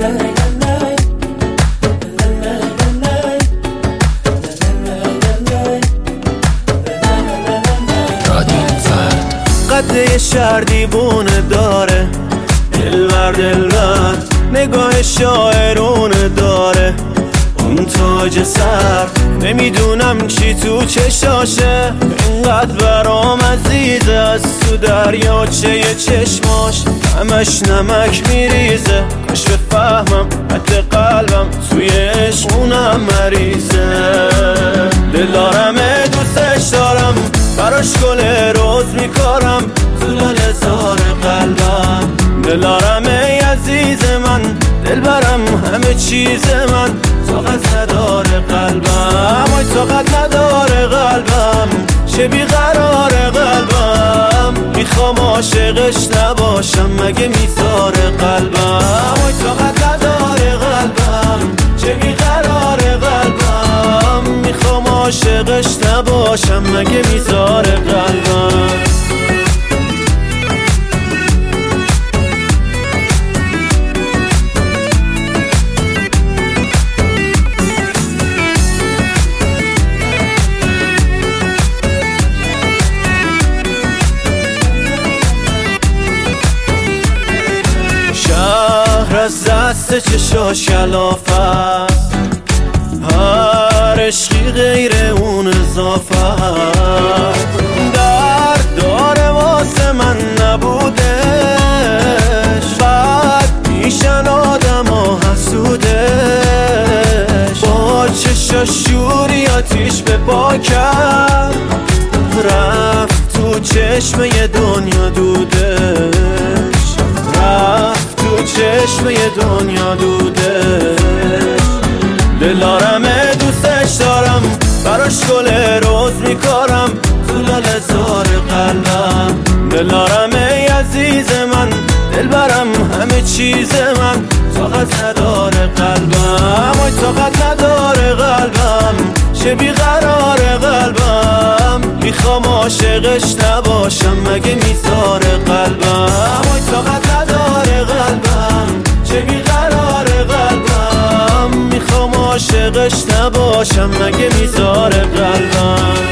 قد شهر دیوونه داره، دلبر دلبر نگاه شاعرونه داره. اون تاج سر نمیدونم چی تو چشاشه، اینقدر برام عزیزه. از تو دریاچه چشماش همش نمک میریزه. کاش بفهمم حد قلبم توی عشق اونم مریضه. دلارمه دوستش دارم، براش گل روز میکارم تو لاله‌زار قلبم. دلارمه عزیز من، دلبرم همه چیز من. طاقت نداره قلبم، وای طاقت نداره قلبم. چه بیقرار قلبم، میخوام عاشقش نباشم مگه میذاره قلبم. وای طاقت نداره قلبم، چه بیقرار قلبم. میخوام عاشقش نباشم مگه میذاره قلبم. شهر از دست چشاش کلافه است، هر عشقی غیر اون اضافه است. درد داره واسه من نبودش، بعد میشن آدم ها حسودش. با چشاش شوری آتیش به پا کرد، رفت تو چشمه دنیا دودش. رفت تو چشمه دنیا دودش. دلارمه دوستش دارم، براش گل روز میکارم تو لاله‌زار قلبم. دلارمه عزیز من، دلبرم همه چیز من. طاقت نداره قلبم، وای طاقت نداره قلبم. چه بیقرار قلبم، میخوام عاشقش نباشم مگه میذاره قلبم. وای طاقت نداره قلبم، چه بیقرار قلبم. میخوام عاشقش نباشم مگه میذاره قلبم.